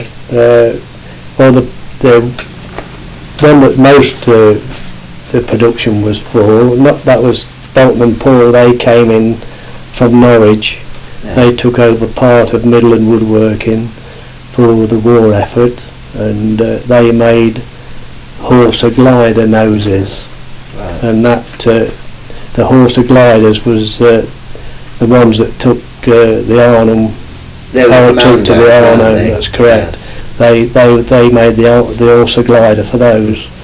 Well, the one that most the production was for, that was Bolton and Paul. They came in from Norwich. Yeah. They took over part of Midland Woodworking for the war effort, and they made Horsa glider noses. Right. And that the Horsa gliders was the ones that took the Arnhem They were Power to the Commandos, Arnhem. weren't they? That's correct. Yeah. They made the Horsa glider for those.